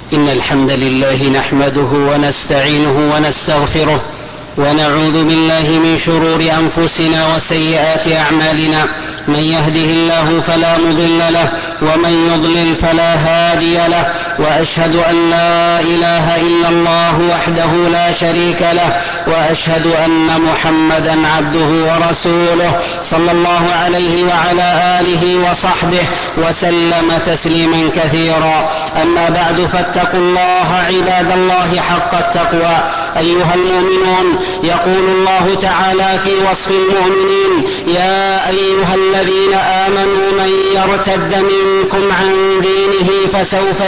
إن الحمد لله نحمده ونستعينه ونستغفره ونعوذ بالله من شرور أنفسنا وسيئات أعمالنا. من يهده الله فلا مضل له ومن يضلل فلا هادي له، وأشهد أن لا إله إلا الله وحده لا شريك له، وأشهد أن محمدا عبده ورسوله صلى الله عليه وعلى آله وصحبه وسلم تسليما كثيرا. أما بعد، فاتقوا الله عباد الله حق التقوى. أيها المؤمنون، يقول الله تعالى في وصف المؤمنين: يا أيها الذين آمنوا من يرتد منكم عن دينه فسوف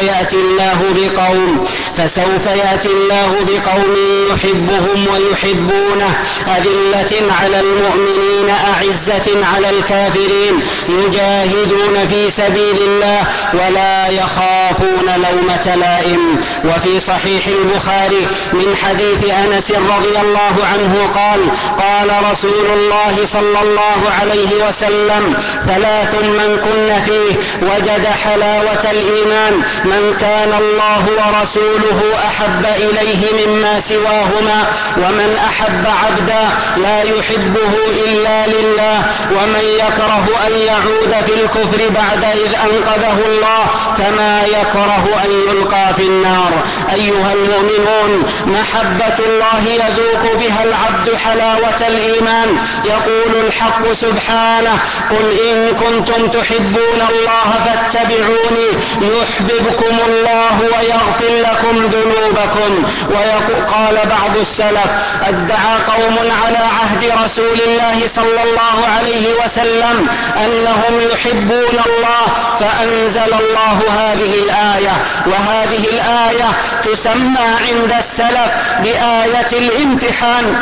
يأتي الله بقوم يحبهم ويحبونه، أذلة على المؤمنين أعزة على الكافرين، يجاهدون في سبيل الله ولا يخافون لومة لائم. وفي صحيح البخاري من حديث أنس رضي الله عنه قال رسول الله صلى الله عليه وسلم: ثلاث من كن فيه وجد حلاوة الإيمان: من كان الله ورسوله أحب إليه مما سواهما، ومن أحب عبدا لا يحبه إلا لله، ومن يكره أن يعود في الكفر بعد إذ أنقذه الله كما يكره أن يلقى في النار. أيها المؤمنون، محبة الله يذوق بها العبد حلاوة الإيمان. يقول الحق سبحانه: قل إن كنتم تحبون الله فاتبعوني يحببكم الله ويغفر لكم ذنوبكم. وقال بعض السلف: ادعى قوم على عهد رسول الله صلى الله عليه وسلم أنهم يحبون الله، فأنزل الله هذه الآية. وهذه الآية تسمى عند السلف بآية الامتحان،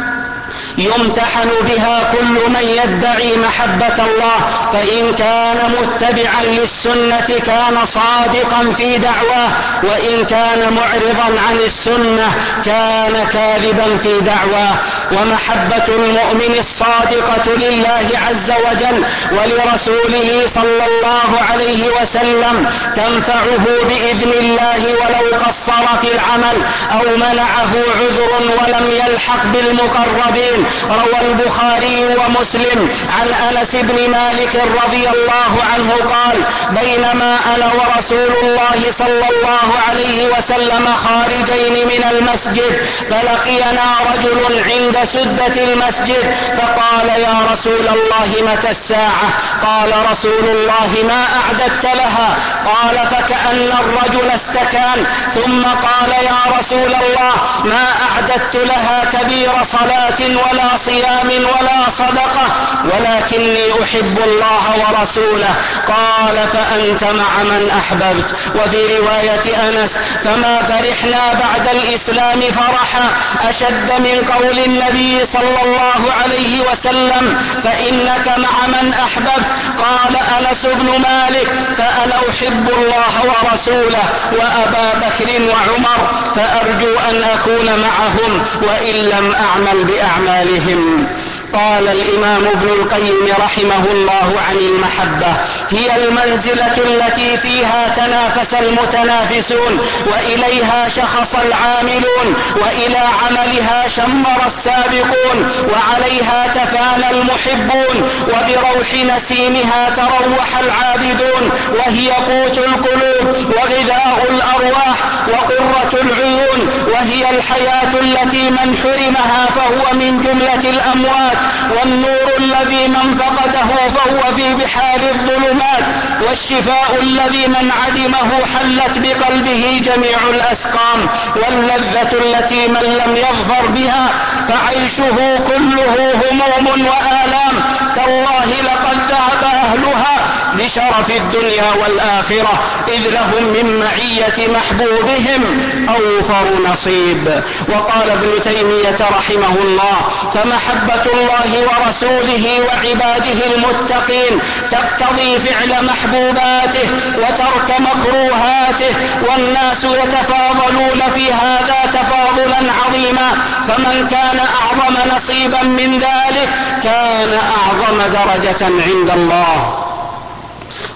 يمتحن بها كل من يدعي محبة الله، فإن كان متبعا للسنة كان صادقا في دعواه، وإن كان معرضا عن السنة كان كاذبا في دعواه. ومحبة المؤمن الصادقة لله عز وجل ولرسوله صلى الله عليه وسلم تنفعه بإذن الله ولو قصر في العمل أو منعه عذر ولم يلحق بالمقربين. روى البخاري ومسلم عن أنس بن مالك رضي الله عنه قال: بينما أنا ورسول الله صلى الله عليه وسلم خارجين من المسجد، فلقينا رجل عند سدة المسجد فقال: يا رسول الله متى الساعة؟ قال رسول الله: ما أعددت لها؟ قال: فكأن الرجل استكان ثم قال: يا رسول الله ما أعددت لها كبير صلاة ولا صيام ولا صدقة، ولكني أحب الله ورسوله. قال: فأنت مع من أحببت. وفي رواية أنس: فما فرحنا بعد الإسلام فرحا أشد من قول النبي صلى الله عليه وسلم: فإنك مع من أحببت. قال أنس بن مالك: فأنا أحب الله ورسوله وأبا بكر وعمر، فأرجو أن أكون معهم وإن لم أعمل بأعمالهم. قال الإمام ابن القيم رحمه الله عن المحبة: هي المنزلة التي فيها تنافس المتنافسون، وإليها شخص العاملون، وإلى عملها شمر السابقون، وعليها تفانى المحبون، وبروح نسيمها تروح العابدون، وهي قوت القلوب وغذاء الأرواح وقرة العيون، وهي الحياة التي من حرمها فهو من جملة الأموات، والنور الذي من فقده فهو في بحار الظلمات، والشفاء الذي من عدمه حلت بقلبه جميع الأسقام، واللذة التي من لم يظفر بها فعيشه كله هموم وآلام. تالله لقد ذهب أهلها بشرف الدنيا والآخرة، إذ لهم من معية محبوبهم أوفر نصيب. وقال ابن تيمية رحمه الله: فمحبة الله ورسوله وعباده المتقين تقتضي فعل محبوباته وترك مكروهاته، والناس يتفاضلون في هذا تفاضلا عظيما، فمن كان أعظم نصيبا من ذلك كان أعظم درجة عند الله.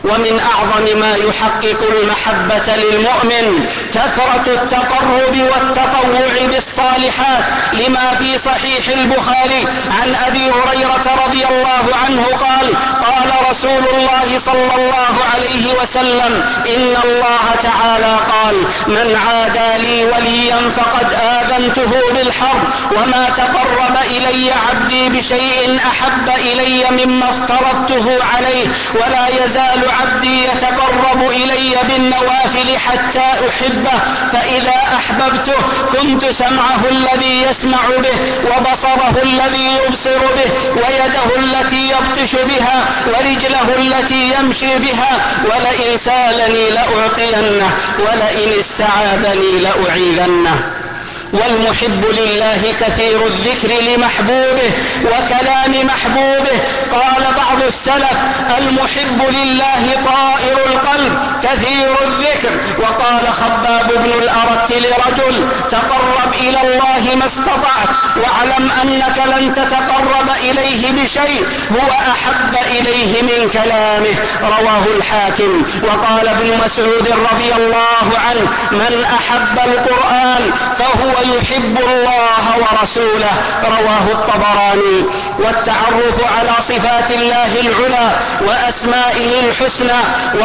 ومن أعظم ما يحقق المحبة للمؤمن كثرة التقرب والتطوع بالصالحات، لما في صحيح البخاري عن أبي هريرة رضي الله عنه قال: قال رسول الله صلى الله عليه وسلم: إن الله تعالى قال: من عادى لي وليا فقد آذنته بالحرب، وما تقرب إلي عبدي بشيء أحب إلي مما افترضته عليه، ولا يزال عبدي يتقرب إلي بالنوافل حتى أحبه، فإذا أحببته كنت سمعه الذي يسمع به، وبصره الذي يبصر به، ويده التي يبطش بها، ورجله التي يمشي بها، ولئن سالني لأعطينه، ولئن استعاذني لأعيذنه. والمحب لله كثير الذكر لمحبوبه وكلام محبوبه. قال بعض السلف: المحب لله طائر القلب كثير الذكر. وقال خباب بن الأرت لرجل: تقرب إلى الله ما استطعت، واعلم أنك لن تتقرب إليه بشيء هو أحب إليه من كلامه. رواه الحاكم. وقال ابن مسعود رضي الله عنه: من أحب القرآن فهو يحب الله ورسوله. رواه الطبراني. والتعرف على صفات الله العلى وأسمائه الحسنى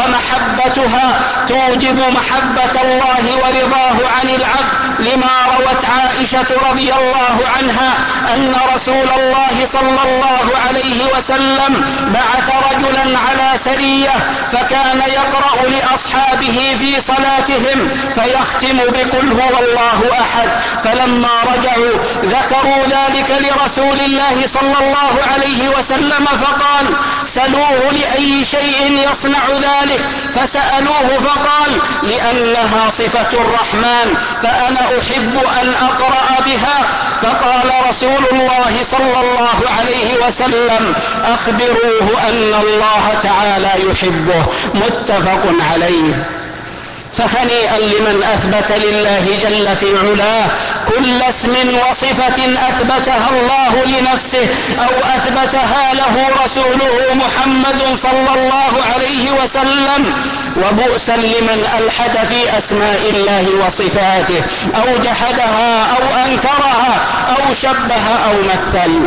ومحبتها توجب محبة الله ورضاه عن العبد، لما روت عائشة رضي الله عنها أن رسول الله صلى الله عليه وسلم بعث رجلا على سرية، فكان يقرأ لأصحابه في صلاتهم فيختم بقل هو الله أحد، فلما رجعوا ذكروا ذلك لرسول الله صلى الله عليه وسلم، فقال: سلوه لأي شيء يصنع ذلك، فسألوه فقال: لأنها صفة الرحمن، فأنا أحب أن أقرأ بها. فقال رسول الله صلى الله عليه وسلم: أخبروه أن الله تعالى يحبه. متفق عليه. فهنيئا لمن أثبت لله جل في علاه كل اسم وصفة أثبتها الله لنفسه أو أثبتها له رسوله محمد صلى الله عليه وسلم، وبؤسا لمن ألحد في أسماء الله وصفاته أو جحدها أو أنكرها أو شبه أو مثل.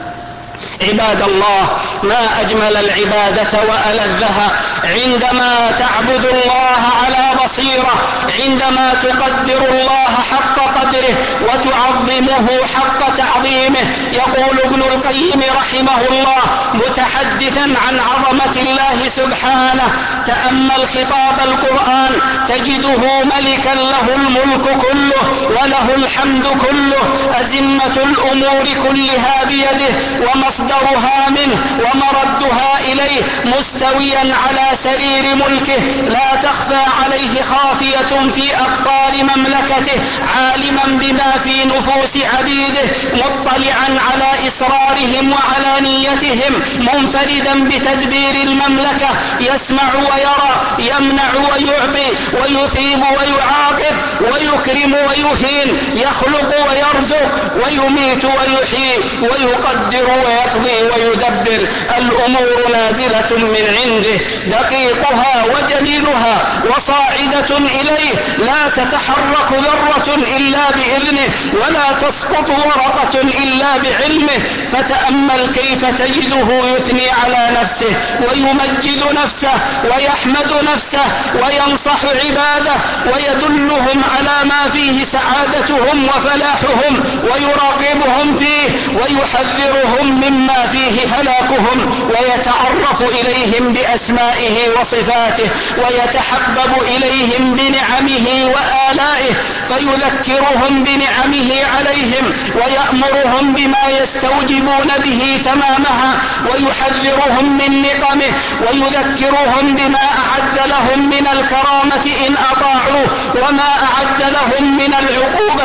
عباد الله، ما أجمل العبادة وألذها عندما تعبد الله على بصيرة، عندما تقدر الله حق قدره وتعظمه حق تعظيمه. يقول ابن القيم رحمه الله متحدثا عن عظمة الله سبحانه: تأمل خطاب القرآن تجده ملكا له الملك كله وله الحمد كله، أزمة الأمور كلها بيده ومصدرها منه ومردها إليه، مستويا على سرير ملكه لا تخفى عليه خافية في أقطار مملكته، عالما بما في نفوس عبيده، مطلعا على إسرارهم وعلانيتهم، منفردا بتدبير المملكة، يسمع ويرى، يمنع ويعطي، ويثيب ويعاقب، ويكرم ويهين، يخلق ويرزق، ويميت ويحيي، ويقدر ويقضي ويدبر. الأمور نازلة من عنده، دقيقها وجليلها وصاعدة إليه، لا تتحرك ذرة إلا بإذنه، ولا تسقط ورقة إلا بعلمه. فتأمل كيف تجده يثني على نفسه ويمجد نفسه ويحمد نفسه وينصح عباده ويدلهم على ما فيه سعادتهم وفلاحهم، ويراقبهم فيه ويحذرهم مما فيه هلاكهم، ويتعرف إليهم بأسمائه وصفاته، ويتحبب إليهم بنعمه وآلائه، فيذكرهم بنعمه عليهم ويأمرهم بما يستوجبون به تمامها، ويحذرهم من نقمه، ويذكرهم بما أعد لهم من الكرامة إن أطاعوه، وما أعد لهم من العقوبة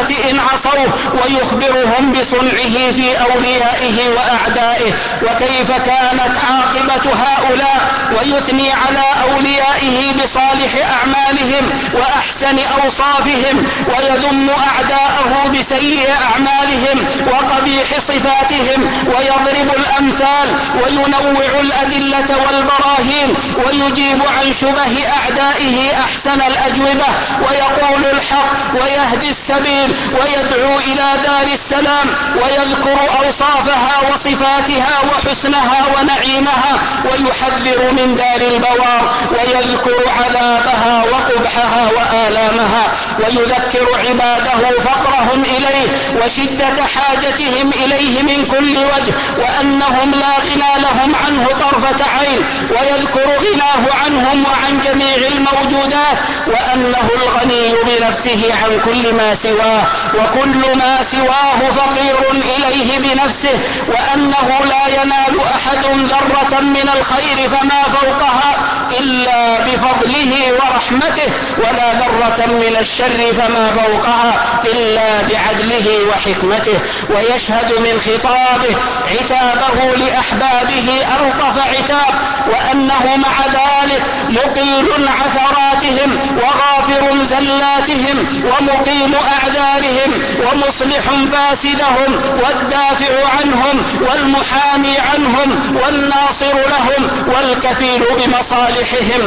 العاقبة إن عصوه، ويخبرهم بصنعه في أوليائه وأعدائه وكيف كانت عاقبة هؤلاء، ويثني على أوليائه بصالح أعمالهم وأحسن أوصافهم، ويذم أعداءه بسيء أعمالهم وقبيح صفاتهم، ويضرب الأمثال وينوع الأدلة والبراهين، ويجيب عن شبه أعدائه أحسن الأجوبة، ويقول الحق ويهدي السبيل، ويدعو إلى دار السلام، ويذكر أوصافها وصفاتها وحسنها ونعيمها، ويحذر من دار البوار، ويذكر عذابها وقبحها وآلامها، ويذكر عباده فقرهم إليه وشدة حاجتهم إليه من كل وجه، وأنهم لا غنى لهم عنه طرفة عين، ويذكر غناه عنهم وعن جميع الموجودات، وأنه الغني بنفسه عن كل ما سواه، وكل ما سواه فقير إليه بنفسه، وأنه لا ينال أحد ذرة من الخير فما فوقها إلا بفضله ورحمته، ولا ذرة من الشر فما فوقها إلا بعدله وحكمته. ويشهد من خطابه عتابه لأحبابه ألطف عتاب، وأنه مع ذلك مقيل عثراتهم وغافر زلاتهم ومقيم أعذارهم ومصلح فاسدهم والدافع عنهم والمحامي عنهم والناصر لهم والكفيل بمصالحهم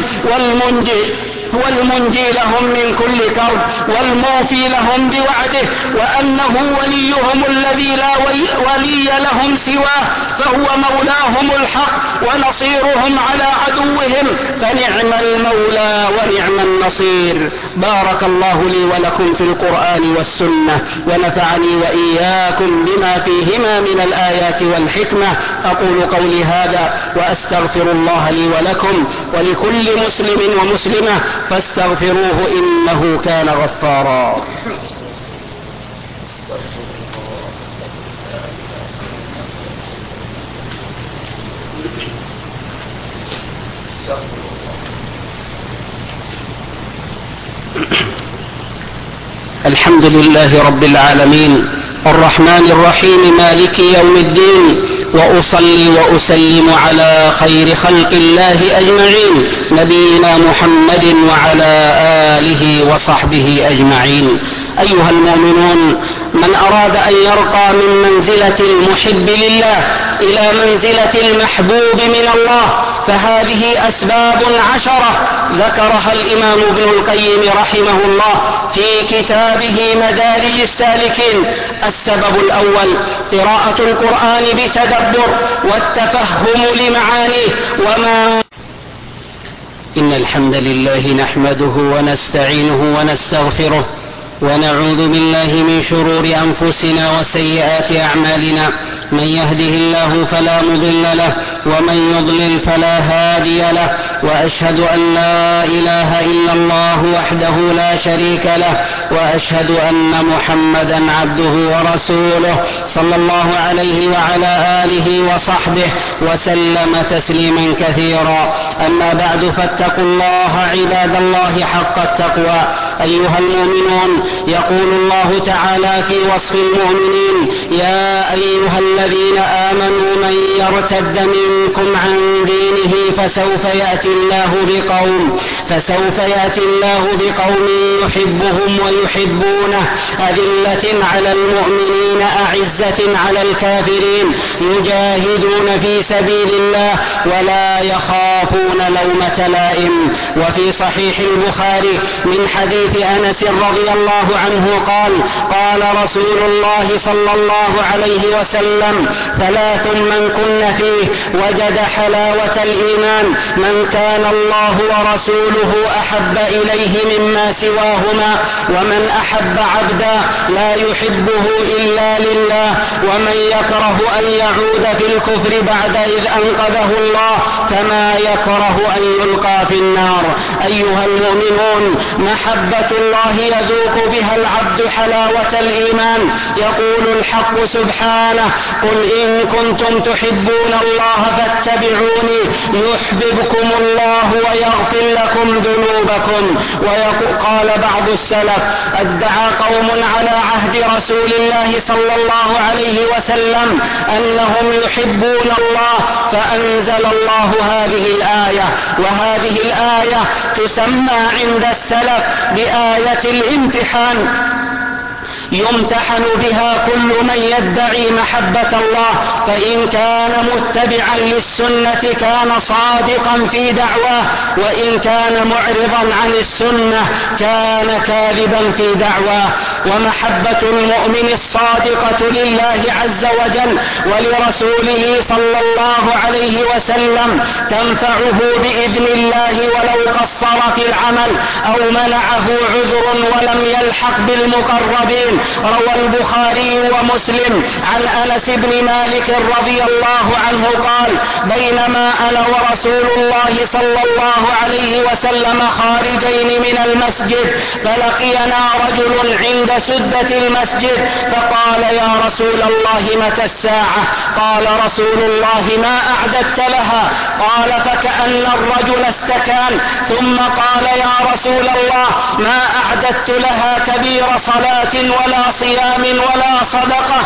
والمنجي لهم من كل كرب والموفي لهم بوعده، وأنه وليهم الذي لا ولي لهم سواه، فهو مولاهم الحق ونصيرهم على عدوهم، فنعم المولى ونعم النصير. بارك الله لي ولكم في القرآن والسنة، ونفعني وإياكم بما فيهما من الآيات والحكمة. أقول قولي هذا وأستغفر الله لي ولكم ولكل مسلم ومسلمة فاستغفروه إنه كان غفارا. الحمد لله رب العالمين الرحمن الرحيم مالك يوم الدين، وأصلي وأسلم على خير خلق الله أجمعين نبينا محمد وعلى آله وصحبه أجمعين. أيها المؤمنون، من أراد أن يرقى من منزلة المحب لله إلى منزلة المحبوب من الله فهذه أسباب 10 ذكرها الإمام ابن القيم رحمه الله في كتابه مدارج السالكين. السبب الأول قراءة القرآن بتدبر والتفهم لمعانيه. إن الحمد لله نحمده ونستعينه ونستغفره ونعوذ بالله من شرور أنفسنا وسيئات أعمالنا، من يهده الله فلا مضل له ومن يضلل فلا هادي له، وأشهد أن لا إله إلا الله وحده لا شريك له، وأشهد أن محمدا عبده ورسوله صلى الله عليه وعلى آله وصحبه وسلم تسليما كثيرا. أما بعد، فاتقوا الله عباد الله حق التقوى. أيها المؤمنون، يقول الله تعالى في وصف المؤمنين: يا أيها الذين آمنوا من يرتد منكم عن دينه فسوف يأتي الله بقوم يحبهم ويحبونه أذلة على المؤمنين أعزة على الكافرين يجاهدون في سبيل الله ولا يخافون لومة لائم. وفي صحيح البخاري من حديث أنس رضي الله عنه قال رسول الله صلى الله عليه وسلم: 3 من كن فيه وجد حلاوة الإيمان: من كان الله ورسوله أحب إليه مما سواهما، ومن أحب عبدا لا يحبه إلا لله، ومن يكره أن يعود في الكفر بعد إذ أنقذه الله كما يكره أن يلقى في النار. أيها المؤمنون، محبة محبة الله يذوق بها العبد حلاوة الإيمان. يقول الحق سبحانه: قل إن كنتم تحبون الله فاتبعوني يحببكم الله ويغفر لكم ذنوبكم. وقال بعض السلف: ادعى قوم على عهد رسول الله صلى الله عليه وسلم أنهم يحبون الله، فأنزل الله هذه الآية. وهذه الآية تسمى عند السلف بآية الامتحان، يمتحن بها كل من يدعي محبة الله، فإن كان متبعا للسنة كان صادقا في دعواه، وإن كان معرضا عن السنة كان كاذبا في دعواه. ومحبة المؤمن الصادقة لله عز وجل ولرسوله صلى الله عليه وسلم تنفعه بإذن الله ولو قصر في العمل أو منعه عذر ولم يلحق بالمقربين. روى البخاري ومسلم عن أنس بن مالك رضي الله عنه قال: بينما أنا ورسول الله صلى الله عليه وسلم خارجين من المسجد فلقينا رجل عند سدة المسجد فقال: يا رسول الله متى الساعة؟ قال رسول الله: ما أعددت لها؟ قال: فكأن الرجل استكان ثم قال: يا رسول الله ما أعددت لها كبير صلاة ولا صيام ولا صدقة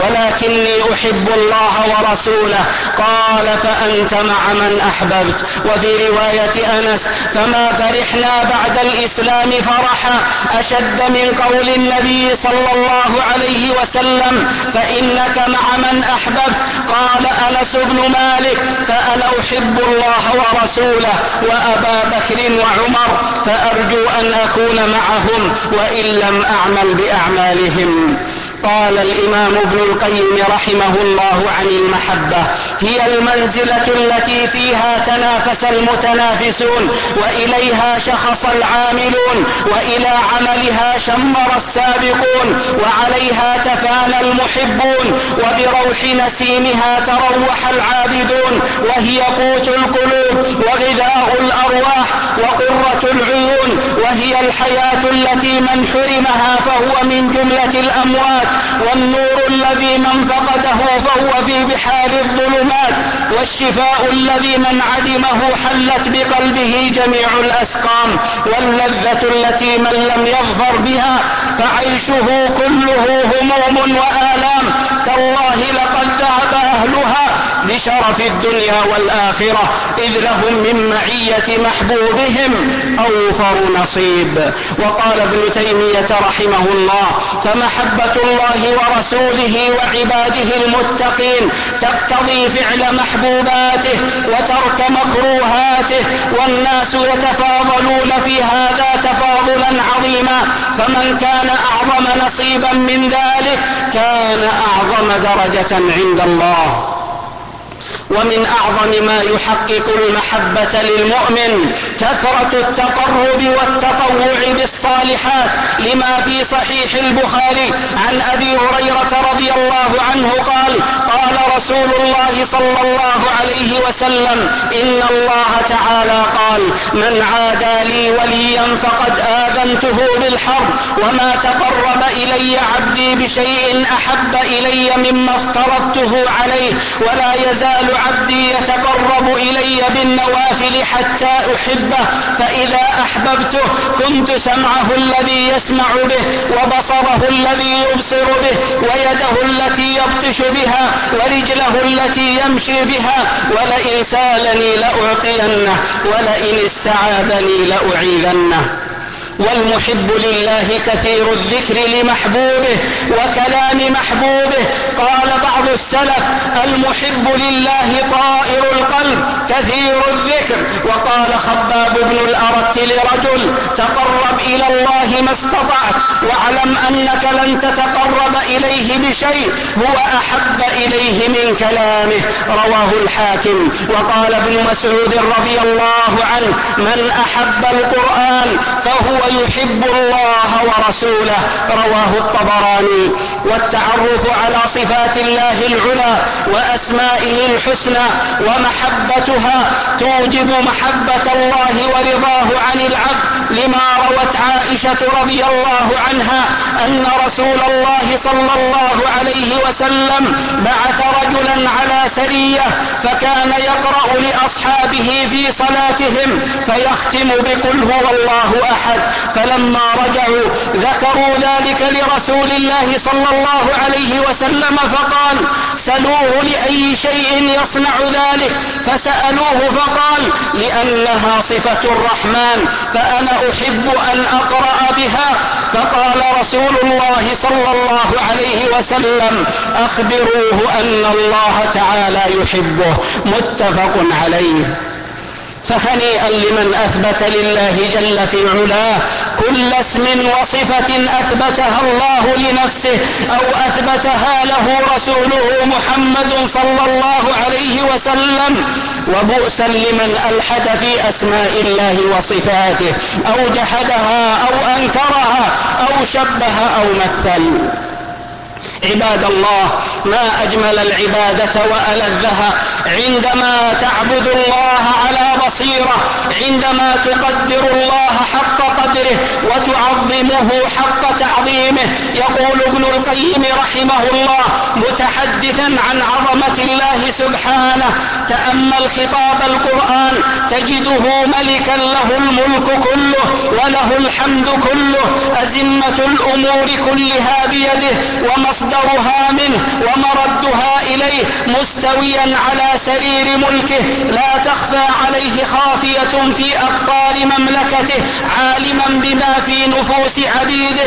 ولكني أحب الله ورسوله. قال: فأنت مع من أحببت. وفي رواية أنس: فما فرحنا بعد الإسلام فرحا أشد من قول النبي صلى الله عليه وسلم: فإنك مع من أحببت. قال أنس بن مالك: فأنا أحب الله ورسوله وأبا بكر وعمر، فأرجو أن أكون معهم وإن لم أعمل بأعمالهم. قال الإمام ابن القيم رحمه الله عن المحبة: هي المنزلة التي فيها تنافس المتنافسون، وإليها شخص العاملون، وإلى عملها شمر السابقون، وعليها تفانى المحبون، وبروح نسيمها تروح العابدون، وهي قوت القلوب وغذاء الأرواح وقرة العيون، وهي الحياة التي من حرمها فهو من جملة الأموات، والنور الذي من فقده فهو في بحار الظلمات، والشفاء الذي من عدمه حلت بقلبه جميع الأسقام، واللذة التي من لم يظفر بها فعيشه كله هموم وآلام. تالله لقد ذهب أهلها بشرف الدنيا والآخرة، إذ لهم من معية محبوبهم أوفر نصيب. وقال ابن تيمية رحمه الله: فمحبة الله ورسوله وعباده المتقين تقتضي فعل محبوباته وترك مكروهاته، والناس يتفاضلون في هذا تفاضلا عظيما، فمن كان أعظم نصيبا من ذلك كان أعظم درجة عند الله. ومن أعظم ما يحقق المحبة للمؤمن كثرة التقرب والتطوع بالصالحات، لما في صحيح البخاري عن أبي هريرة رضي الله عنه قال: قال رسول الله صلى الله عليه وسلم: إن الله تعالى قال: من عادى لي وليا فقد آذنته بالحرب، وما تقرب إلي عبدي بشيء أحب إلي مما افترضته عليه، ولا يزال عبدي يتقرب إلي بالنوافل حتى أحبه، فإذا أحببته كنت سمعه الذي يسمع به، وبصره الذي يبصر به، ويده التي يبطش بها، ورجله التي يمشي بها، ولئن سالني لأعطينه، ولئن استعاذني لأعيذنه. والمحب لله كثير الذكر لمحبوبه وكلام محبوبه. قال بعض السلف: المحب لله طائر القلب كثير الذكر. وقال خباب بن الأرت لرجل: تقرب إلى الله ما استطعت، واعلم أنك لن تتقرب إليه بشيء هو أحب إليه من كلامه. رواه الحاكم. وقال ابن مسعود رضي الله عنه: من أحب القرآن فهو يحب الله ورسوله. رواه الطبراني. والتعرف على صفات الله العلى وأسمائه الحسنى ومحبتها توجب محبة الله ورضاه عن العبد، لما روت عائشة عائشة رضي الله عنها أن رسول الله صلى الله عليه وسلم بعث رجلا على سرية فكان يقرأ لأصحابه في صلاتهم فيختم بقل هو الله أحد، فلما رجعوا ذكروا ذلك لرسول الله صلى الله عليه وسلم فقال سلوه لأي شيء يصنع ذلك، فسألوه فقال لأنها صفة الرحمن فأنا أحب أن أقرأ بها. فقال رسول الله صلى الله عليه وسلم أخبروه أن الله تعالى يحبه، متفق عليه. فهنيئا لمن أثبت لله جل في علاه كل اسم وصفة أثبتها الله لنفسه أو أثبتها له رسوله محمد صلى الله عليه وسلم، وبؤسا لمن ألحد في أسماء الله وصفاته أو جحدها أو أنكرها أو شبه أو مثل. عباد الله، ما أجمل العبادة وألذها عندما تعبد الله على بصيرة، عندما تقدر الله حق قدره وتعظمه حق تعظيمه. يقول ابن القيم رحمه الله متحدثا عن عظمة الله سبحانه: تأمل خطاب القرآن تجده ملكا له الملك كله وله الحمد كله، أزمة الأمور كلها بيده ومصدرها منه ومردها إليه، مستويا على سرير ملكه لا تخفى عليه خافية في أقطار مملكته، عالما بما في نفوس عبيده،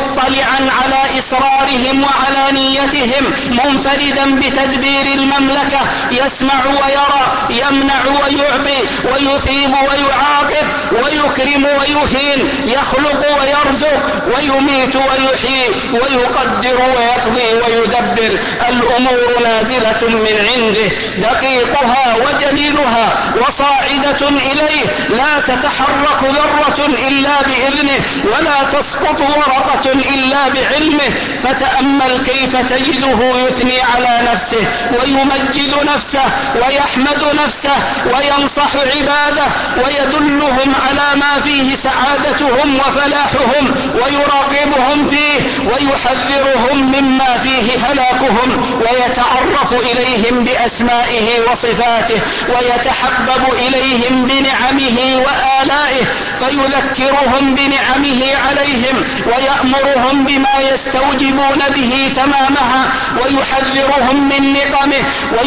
مطلعا على إسرارهم وعلانيتهم، منفردا بتدبير المملكة، يسمع ويرى، يمنع ويعطي، ويثيب ويعاقب، ويكرم ويهين، يخلق ويرزق، ويميت ويحيي، ويقدر ويقضي ويدبر. الأمور نازلة من عنده، دقيقها وجليلها وصاعدة إليه، لا تتحرك ذرة إلا بإذنه ولا تسقط ورقة إلا بعلمه. فتأمل كيف تجده يثني على نفسه ويمجد نفسه ويحمد نفسه وينصح عباده ويدلهم على ما فيه سعادتهم وفلاحهم ويراقبهم فيه ويحذرهم مما فيه هلاكهم، ويتعرف إليهم بأسمائه وصفاته ويتحبب إليهم بنعمه وآلائه، فيذكرهم بنعمه عليهم ويأمرهم بما يستوجبون به تمامها، ويحذرهم من نقمه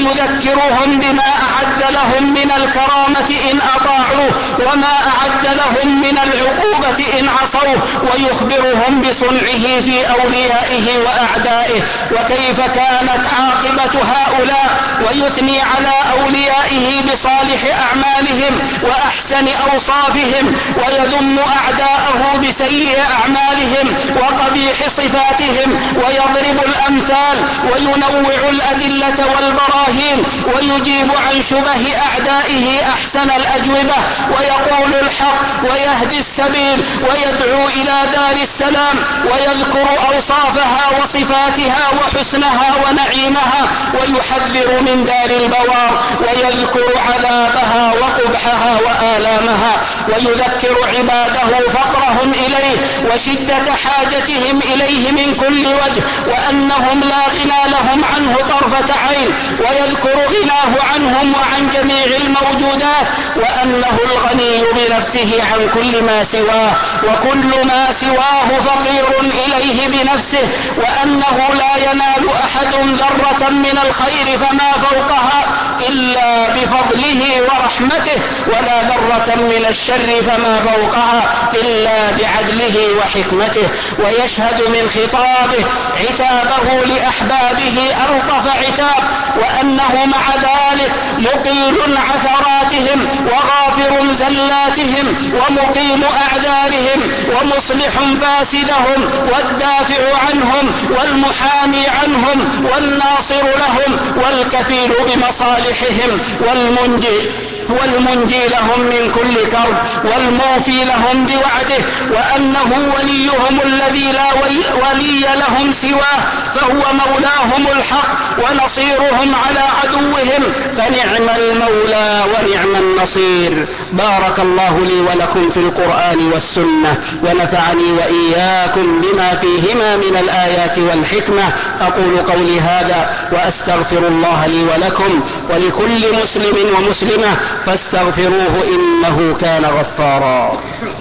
ويذكرهم بما أعد لهم من الكرامة إن أطاعوه وما أعد لهم من العقوبة إن عصوه، ويخبرهم بصنعه في أوليائه وأعدائه وكيف كانت عاقبة هؤلاء، ويثني على أوليائه بصالح أعمالهم وأحسن أوصافهم، ويذم أعداءه بسيء أعمالهم وقبيح صفاتهم، ويضرب الأمثال وينوع الأدلة والبراهين، ويجيب عن شبه أعدائه أحسن الأجوبة، ويقول الحق ويهدي السبيل ويدعو إلى دار السلام، ويذكر أوصافها وصفاتها وحسنها ونعيمها، ويحذر من دار البوار، ويذكر عذابها وقبحها وآلامها، ويذكر عباده فقرهم إليه وشدة حاجتهم إليه من كل وجه، وأنهم لا غنى لهم عنه طرفة عين، ويذكر غناه عنهم وعن جميع الموجودات، وأنه الغني بنفسه عن كل ما سواه، وكل ما سواه فقير إليه بنفسه، وأنه لا ينال أحد ذرة من الخير فما فوقها إلا بفضله ورحمته، ولا ذرة من الشر فما فوقها إلا بعدله وحكمته. ويشهد من خطابه عتابه لأحبابه ألطف عتاب، وأنه مع ذلك مقيل عثراتهم وغافر زلاتهم ومقيم أعذارهم ومصلح فاسدهم والدافع عنهم والمحامي عنهم والناصر لهم والكفيل بمصالحهم والمنجي هو المنجي لهم من كل كرب والموفي لهم بوعده، وأنه وليهم الذي لا ولي لهم سواه، فهو مولاهم الحق ونصيرهم على عدوهم، فنعم المولى ونعم النصير. بارك الله لي ولكم في القرآن والسنة، ونفعني وإياكم بما فيهما من الآيات والحكمة. أقول قولي هذا وأستغفر الله لي ولكم ولكل مسلم ومسلمة، فاستغفروه إنه كان غفارا.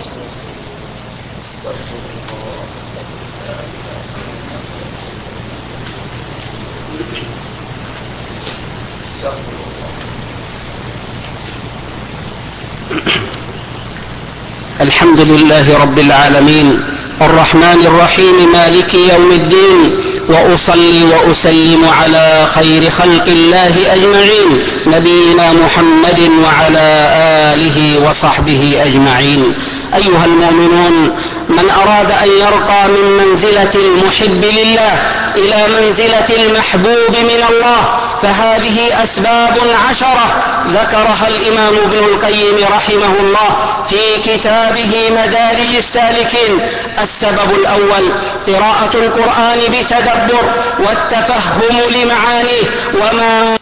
الحمد لله رب العالمين الرحمن الرحيم مالك يوم الدين، وأصلي وأسلم على خير خلق الله أجمعين نبينا محمد وعلى آله وصحبه أجمعين. أيها المؤمنون، من أراد أن يرقى من منزلة المحب لله إلى منزلة المحبوب من الله فهذه أسباب 10 ذكرها الإمام ابن القيم رحمه الله في كتابه مدارج السالكين. السبب الأول قراءة القرآن بتدبر والتفهم لمعانيه وما